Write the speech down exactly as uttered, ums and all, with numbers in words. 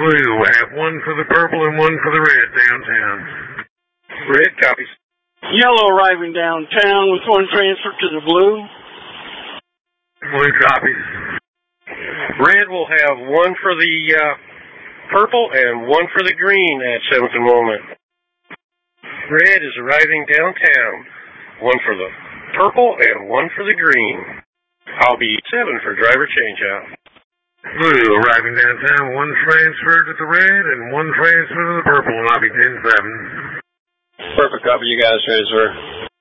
Blue, have one for the purple and one for the red downtown. Red copies. Yellow arriving downtown with one transfer to the blue. Blue copies. Red will have one for the uh, purple and one for the green at seventh enrollment. Red is arriving downtown. One for the purple and one for the green. I'll be seven for driver changeout. Blue arriving downtown. One transfer to the red and one transfer to the purple, and I'll be ten seven. Perfect copy, you guys transfer.